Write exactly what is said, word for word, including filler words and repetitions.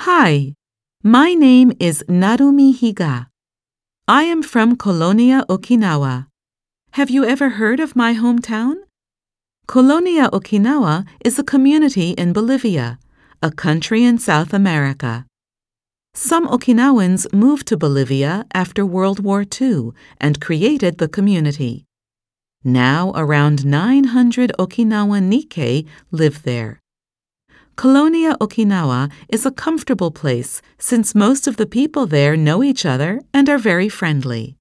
Hi, my name is Narumi Higa. I am from Colonia, Okinawa. Have you ever heard of my hometown? Colonia, Okinawa is a community in Bolivia, a country in South America. Some Okinawans moved to Bolivia after World War Two and created the community. Now around nine hundred Okinawa Nikkei live there. Colonia, Okinawa is a comfortable place since most of the people there know each other and are very friendly.